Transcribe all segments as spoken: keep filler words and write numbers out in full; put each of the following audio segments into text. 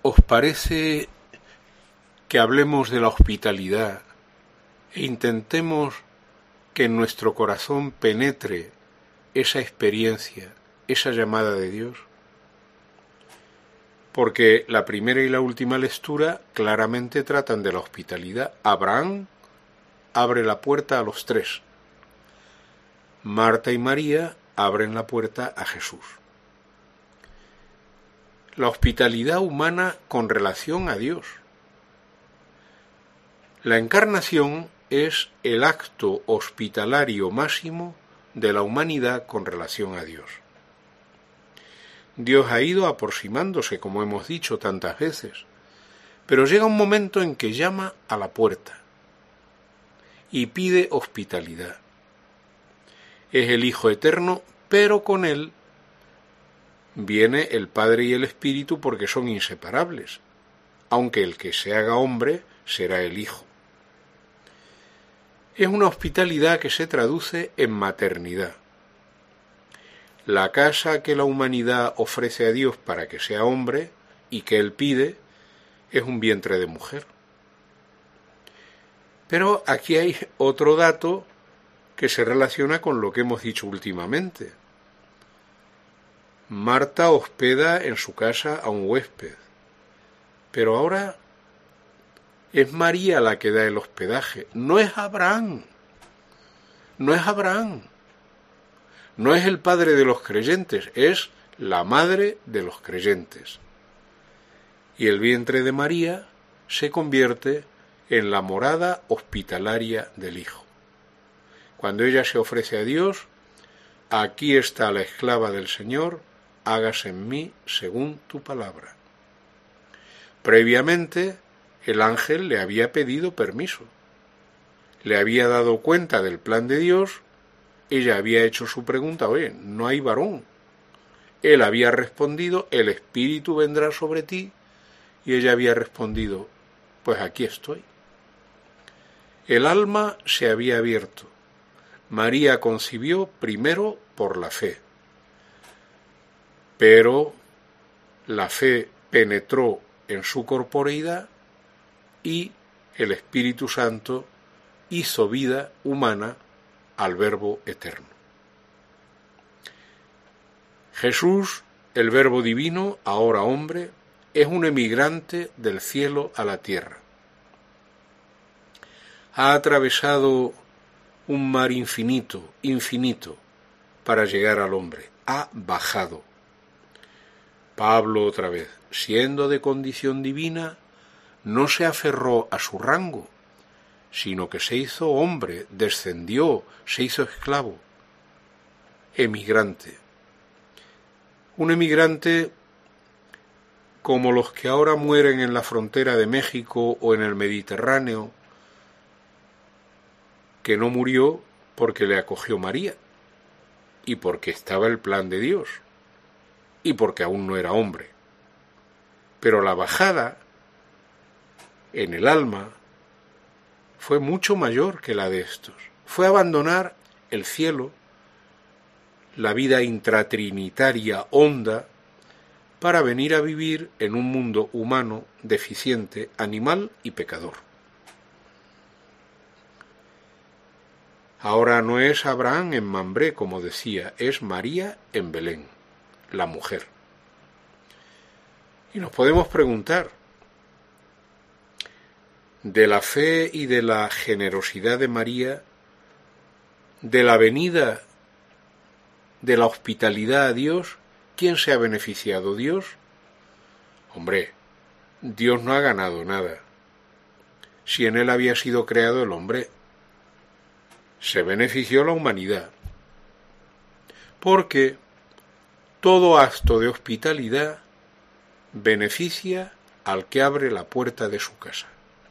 ¿Os parece que hablemos de la hospitalidad e intentemos que en nuestro corazón penetre esa experiencia, esa llamada de Dios? Porque la primera y la última lectura claramente tratan de la hospitalidad. Abraham abre la puerta a los tres. Marta y María abren la puerta a Jesús. La hospitalidad humana con relación a Dios. La encarnación es el acto hospitalario máximo de la humanidad con relación a Dios. Dios ha ido aproximándose, como hemos dicho tantas veces, pero llega un momento en que llama a la puerta y pide hospitalidad. Es el Hijo Eterno, pero con él viene el Padre y el Espíritu porque son inseparables, aunque el que se haga hombre será el Hijo. Es una hospitalidad que se traduce en maternidad. La casa que la humanidad ofrece a Dios para que sea hombre y que él pide es un vientre de mujer. Pero aquí hay otro dato que se relaciona con lo que hemos dicho últimamente. Marta hospeda en su casa a un huésped, pero ahora es María la que da el hospedaje, no es Abraham, no es Abraham, no es el padre de los creyentes, es la madre de los creyentes. Y el vientre de María se convierte en la morada hospitalaria del Hijo. Cuando ella se ofrece a Dios, aquí está la esclava del Señor, hágase en mí según tu palabra. Previamente, el ángel le había pedido permiso. Le había dado cuenta del plan de Dios, ella había hecho su pregunta, oye, no hay varón. Él había respondido, el Espíritu vendrá sobre ti, y ella había respondido, pues aquí estoy. El alma se había abierto. María concibió primero por la fe, pero la fe penetró en su corporeidad y el Espíritu Santo hizo vida humana al Verbo eterno. Jesús, el Verbo divino, ahora hombre, es un emigrante del cielo a la tierra. Ha atravesado un mar infinito, infinito, para llegar al hombre. Ha bajado. Pablo otra vez, siendo de condición divina, no se aferró a su rango, sino que se hizo hombre, descendió, se hizo esclavo, emigrante. Un emigrante como los que ahora mueren en la frontera de México o en el Mediterráneo, que no murió porque le acogió María, y porque estaba el plan de Dios, y porque aún no era hombre. Pero la bajada en el alma fue mucho mayor que la de estos. Fue abandonar el cielo, la vida intratrinitaria honda, para venir a vivir en un mundo humano, deficiente, animal y pecador. Ahora no es Abraham en Mambré, como decía, es María en Belén, la mujer. Y nos podemos preguntar, de la fe y de la generosidad de María, de la venida, de la hospitalidad a Dios, ¿quién se ha beneficiado? ¿Dios? Hombre, Dios no ha ganado nada. Si en él había sido creado el hombre, se benefició la humanidad. Porque todo acto de hospitalidad beneficia al que abre la puerta de su casa.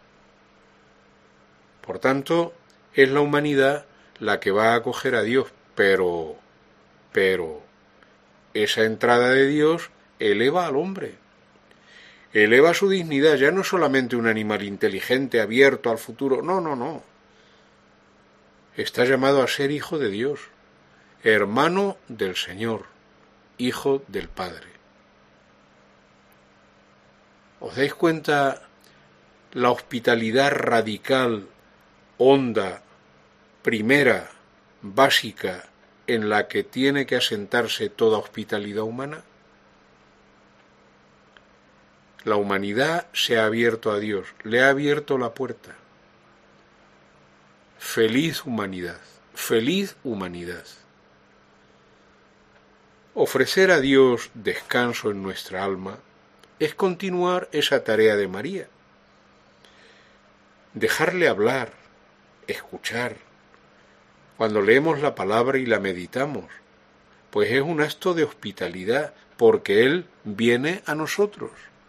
Por tanto, es la humanidad la que va a acoger a Dios, pero, pero, esa entrada de Dios eleva al hombre, eleva su dignidad, ya no es solamente un animal inteligente, abierto al futuro, no, no, no. Está llamado a ser hijo de Dios, hermano del Señor, hijo del Padre. ¿Os dais cuenta la hospitalidad radical, honda, primera, básica, en la que tiene que asentarse toda hospitalidad humana? La humanidad se ha abierto a Dios, le ha abierto la puerta. Feliz humanidad, feliz humanidad. Ofrecer a Dios descanso en nuestra alma es continuar esa tarea de María. Dejarle hablar, escuchar. Cuando leemos la palabra y la meditamos, pues es un acto de hospitalidad, porque Él viene a nosotros.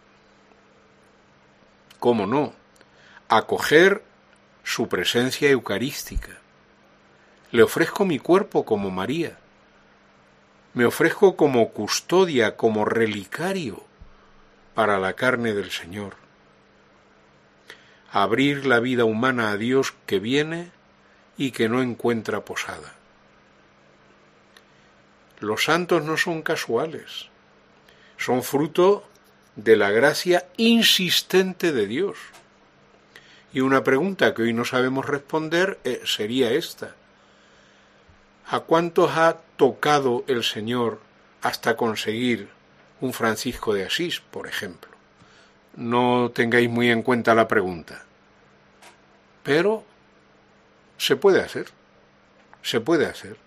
¿Cómo no? Acoger su presencia eucarística. Le ofrezco mi cuerpo como María. Me ofrezco como custodia, como relicario para la carne del Señor. Abrir la vida humana a Dios que viene y que no encuentra posada. Los santos no son casuales, son fruto de la gracia insistente de Dios. Y una pregunta que hoy no sabemos responder eh, sería esta: ¿a cuántos ha tocado el Señor hasta conseguir un Francisco de Asís, por ejemplo? No tengáis muy en cuenta la pregunta, pero se puede hacer, se puede hacer.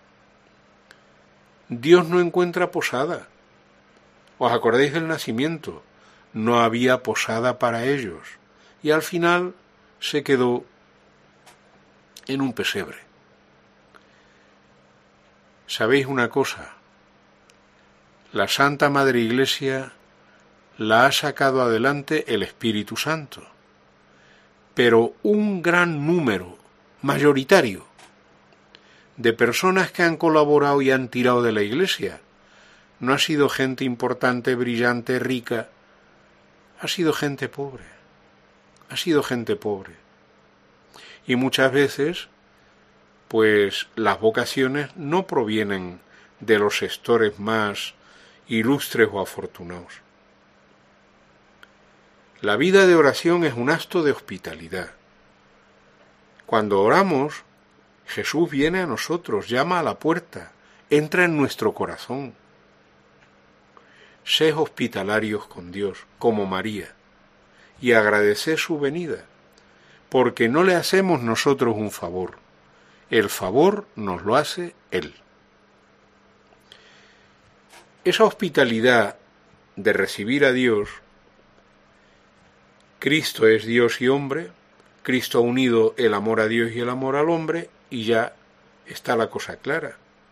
Dios no encuentra posada. ¿Os acordáis del nacimiento? No había posada para ellos, y al final se quedó en un pesebre. ¿Sabéis una cosa? La Santa Madre Iglesia la ha sacado adelante el Espíritu Santo, pero un gran número, mayoritario, de personas que han colaborado y han tirado de la Iglesia no ha sido gente importante, brillante, rica, ha sido gente pobre, ha sido gente pobre. Y muchas veces, pues las vocaciones no provienen de los sectores más ilustres o afortunados. La vida de oración es un acto de hospitalidad. Cuando oramos, Jesús viene a nosotros, llama a la puerta, entra en nuestro corazón. Sed hospitalarios con Dios, como María, y agradeced su venida, porque no le hacemos nosotros un favor, el favor nos lo hace Él. Esa hospitalidad de recibir a Dios, Cristo es Dios y hombre, Cristo ha unido el amor a Dios y el amor al hombre, y ya está la cosa clara.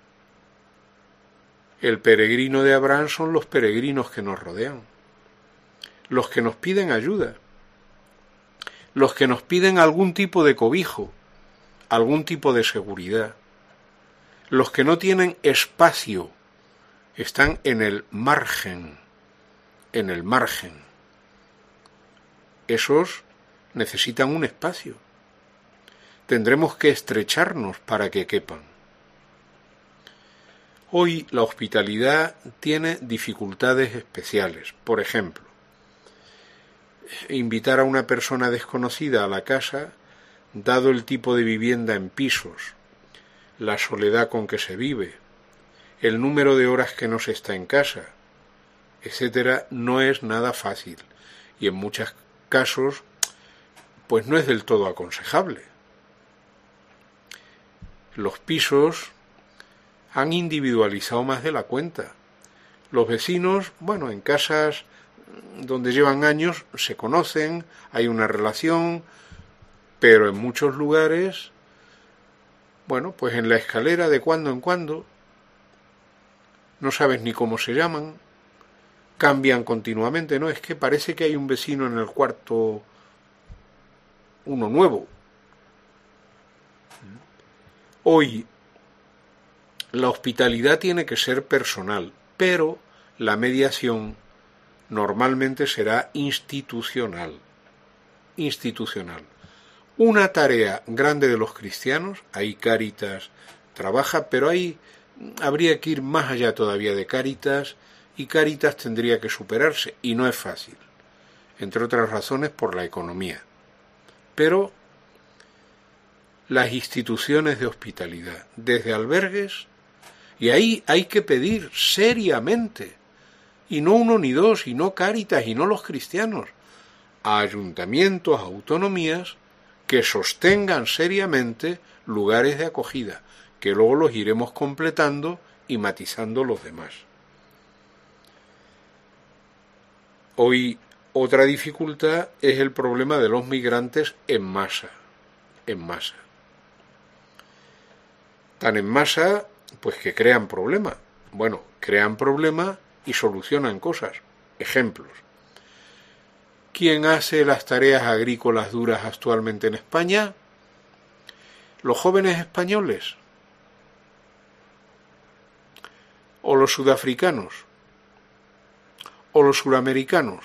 El peregrino de Abraham son los peregrinos que nos rodean, los que nos piden ayuda, los que nos piden algún tipo de cobijo, algún tipo de seguridad, los que no tienen espacio, están en el margen, en el margen. Esos necesitan un espacio. Tendremos que estrecharnos para que quepan. Hoy la hospitalidad tiene dificultades especiales. Por ejemplo, invitar a una persona desconocida a la casa, dado el tipo de vivienda en pisos, la soledad con que se vive, el número de horas que no se está en casa, etcétera, no es nada fácil y en muchos casos pues no es del todo aconsejable. Los pisos han individualizado más de la cuenta. Los vecinos, bueno, en casas donde llevan años se conocen, hay una relación, pero en muchos lugares, bueno, pues en la escalera de cuando en cuando, no sabes ni cómo se llaman, cambian continuamente, ¿no? Es que parece que hay un vecino en el cuarto, uno nuevo. Hoy la hospitalidad tiene que ser personal, pero la mediación normalmente será institucional. Institucional. Una tarea grande de los cristianos, ahí Cáritas trabaja, pero ahí habría que ir más allá todavía de Cáritas, y Cáritas tendría que superarse, y no es fácil. entre otras razones por la economía. Pero las instituciones de hospitalidad, desde albergues, y ahí hay que pedir seriamente, y no uno ni dos, y no Cáritas, y no los cristianos, a ayuntamientos, a autonomías, que sostengan seriamente lugares de acogida, que luego los iremos completando y matizando los demás. Hoy otra dificultad es el problema de los migrantes en masa, en masa. Tan en masa, pues que crean problemas. Bueno, crean problemas y solucionan cosas. Ejemplos. ¿Quién hace las tareas agrícolas duras actualmente en España? ¿Los jóvenes españoles? ¿O los sudafricanos? ¿O los suramericanos?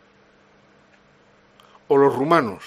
¿O los rumanos?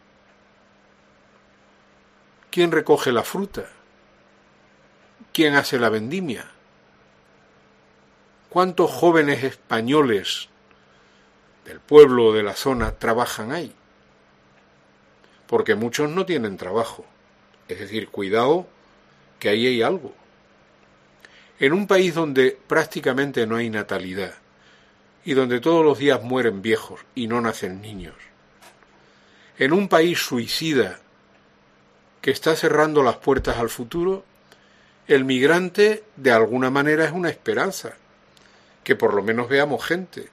¿Quién recoge la fruta? ¿Quién hace la vendimia? ¿Cuántos jóvenes españoles del pueblo o de la zona trabajan ahí? Porque muchos no tienen trabajo. Es decir, cuidado, que ahí hay algo. En un país donde prácticamente no hay natalidad y donde todos los días mueren viejos y no nacen niños, en un país suicida que está cerrando las puertas al futuro, el migrante de alguna manera es una esperanza, que por lo menos veamos gente,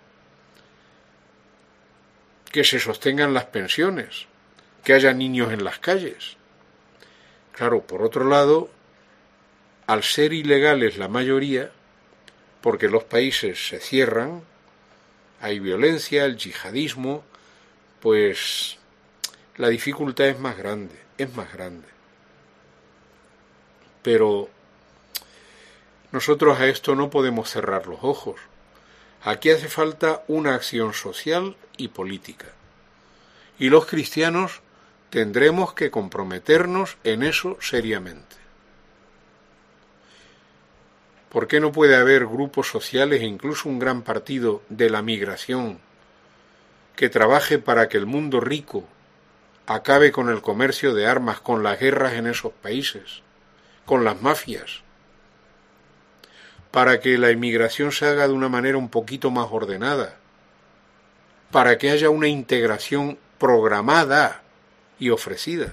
que se sostengan las pensiones, que haya niños en las calles. Claro, por otro lado, al ser ilegales la mayoría, porque los países se cierran, hay violencia, el yihadismo, pues la dificultad es más grande, es más grande. Pero nosotros a esto no podemos cerrar los ojos. Aquí hace falta una acción social y política. Y los cristianos tendremos que comprometernos en eso seriamente. ¿Por qué no puede haber grupos sociales e incluso un gran partido de la migración que trabaje para que el mundo rico acabe con el comercio de armas, con las guerras en esos países, con las mafias, para que la inmigración se haga de una manera un poquito más ordenada, para que haya una integración programada y ofrecida?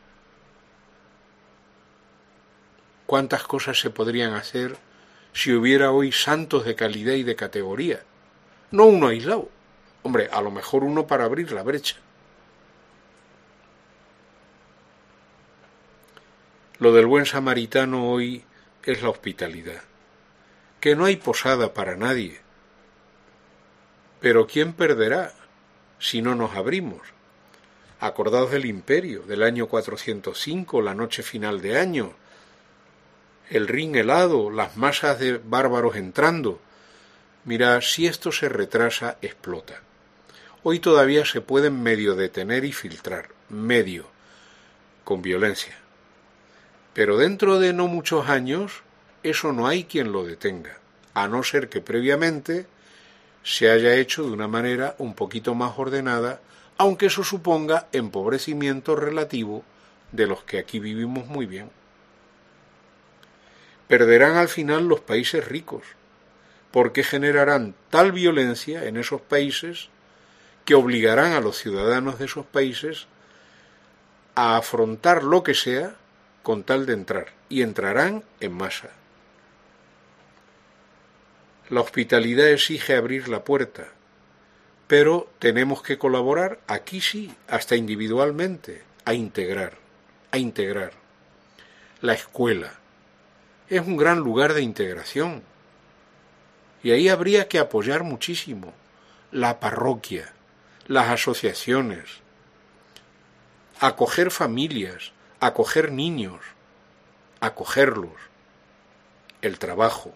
¿Cuántas cosas se podrían hacer si hubiera hoy santos de calidad y de categoría? No uno aislado. Hombre, a lo mejor uno para abrir la brecha. Lo del buen samaritano hoy es la hospitalidad. Que no hay posada para nadie. Pero ¿quién perderá si no nos abrimos? Acordaos del imperio, del año cuatrocientos cinco, la noche final de año, el Rin helado, las masas de bárbaros entrando. Mira, si esto se retrasa, explota. Hoy todavía se pueden medio detener y filtrar, medio, con violencia. Pero dentro de no muchos años, eso no hay quien lo detenga, a no ser que previamente se haya hecho de una manera un poquito más ordenada, aunque eso suponga empobrecimiento relativo de los que aquí vivimos muy bien. Perderán al final los países ricos, porque generarán tal violencia en esos países que obligarán a los ciudadanos de esos países a afrontar lo que sea con tal de entrar, y entrarán en masa. La hospitalidad exige abrir la puerta, pero tenemos que colaborar, aquí sí, hasta individualmente, a integrar, a integrar. La escuela es un gran lugar de integración, y ahí habría que apoyar muchísimo. La parroquia, las asociaciones, acoger familias, acoger niños, acogerlos, el trabajo.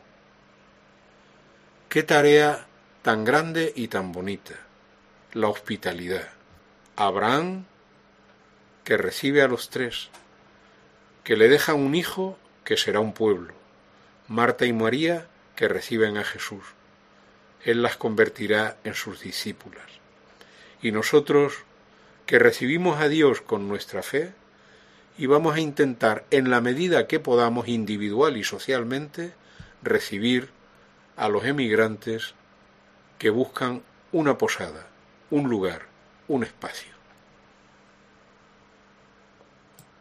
Qué tarea tan grande y tan bonita, la hospitalidad. Abraham, que recibe a los tres, que le dejan un hijo que será un pueblo. Marta y María, que reciben a Jesús. Él las convertirá en sus discípulas. Y nosotros, que recibimos a Dios con nuestra fe, y vamos a intentar, en la medida que podamos, individual y socialmente, recibir a los emigrantes que buscan una posada, un lugar, un espacio.